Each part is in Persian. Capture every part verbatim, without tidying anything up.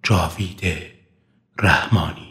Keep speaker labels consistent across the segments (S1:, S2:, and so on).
S1: جاوید رحمانی.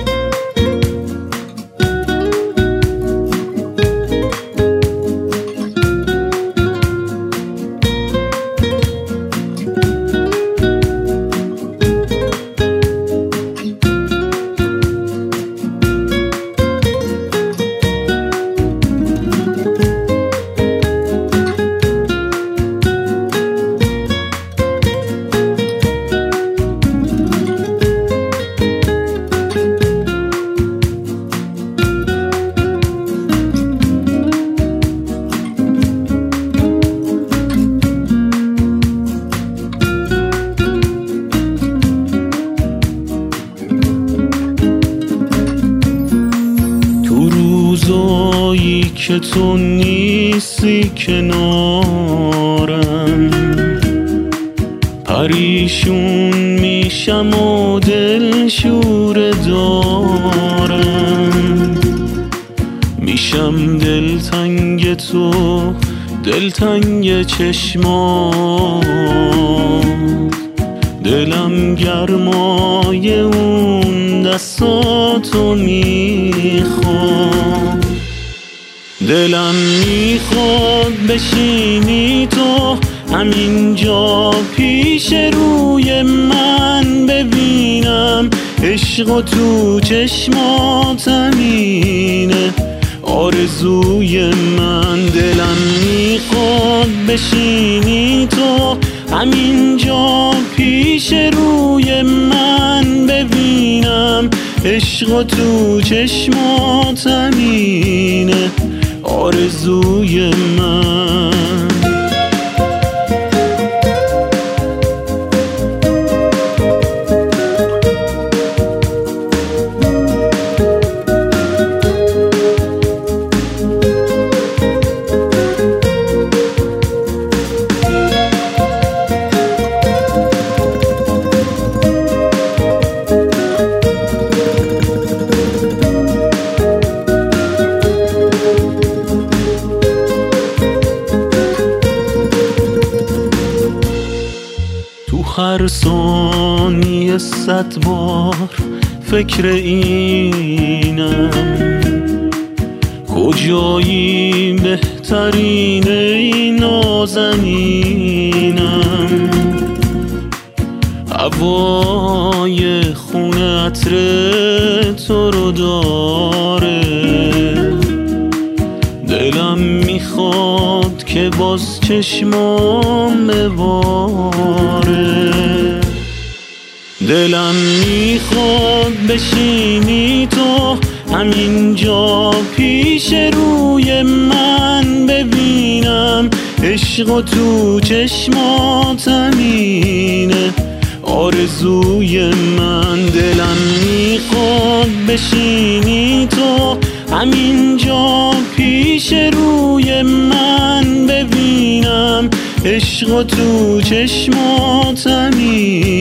S1: روزایی که تو نیستی کنارم، پریشون میشم و دل شوره دارم، میشم دلتنگ تو، دلتنگ چشمات، دلم گرمای اون دستاتو میخواد، دلم میخواد بشینی تو همینجا پیش روی من، ببینم عشق تو چشمات همینه آرزوی من، دلم میخواد بشینی تو همینجا پیش روی من، ببینم عشق تو چشمات همینه آرزوی من. هر ثانیه صد بار فکر اینم، کجایی بهترین ای نازنینم، هوای خون عطر تو رو داره، دلم میخواد که باز چشمام بباره، دلم میخواد بشینی تو همینجا پیش روی من، ببینم عشق تو چشمات همینه آرزوی من، دلم میخواد بشینی تو همینجا پیش روی من، ببینم عشق تو چشمات همینه